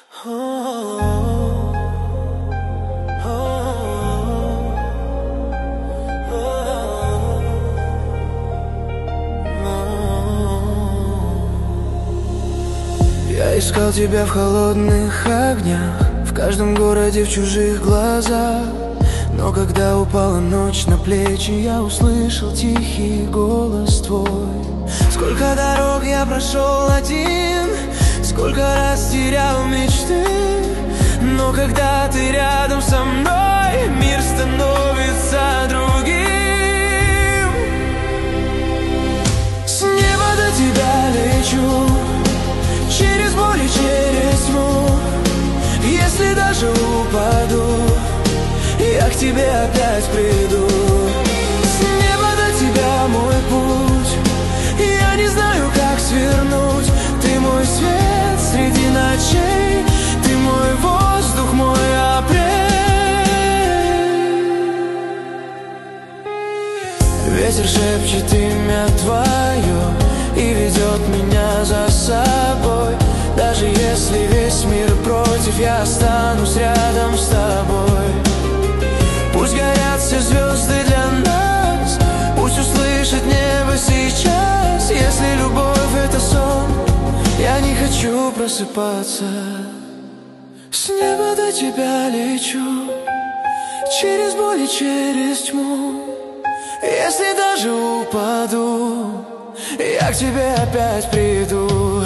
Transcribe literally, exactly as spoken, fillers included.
Я искал тебя в холодных огнях, в каждом городе, в чужих глазах. Но когда упала ночь на плечи, я услышал тихий голос твой. Сколько дорог я прошел один, сколько раз терял мечты, но когда ты рядом со мной, мир становится другим. С неба до тебя лечу, через боль и через тьму. Если даже упаду, я к тебе опять приду. С неба до тебя мой путь, я не знаю, как свернуть. Ты мой свет среди ночей, ты мой воздух, мой апрель. Ветер шепчет имя твое и ведет меня за собой. Даже если весь мир против, я останусь рядом с тобой. Пусть горят все звезды для нас, пусть услышит небо сейчас. Если любовь — это сон, я не хочу просыпаться. С неба до тебя лечу, через боль и через тьму. Если даже упаду, я к тебе опять приду.